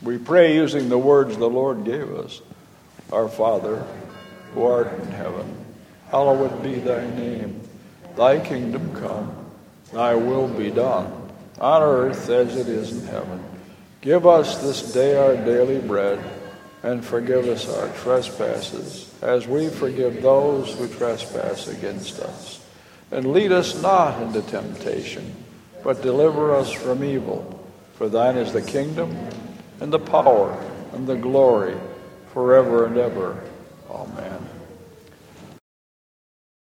We pray using the words the Lord gave us. Our Father, who art in heaven, hallowed be thy name. Thy kingdom come, thy will be done, on earth as it is in heaven. Give us this day our daily bread, and forgive us our trespasses, as we forgive those who trespass against us. And lead us not into temptation, but deliver us from evil. For thine is the kingdom, and the power, and the glory, forever and ever. Amen.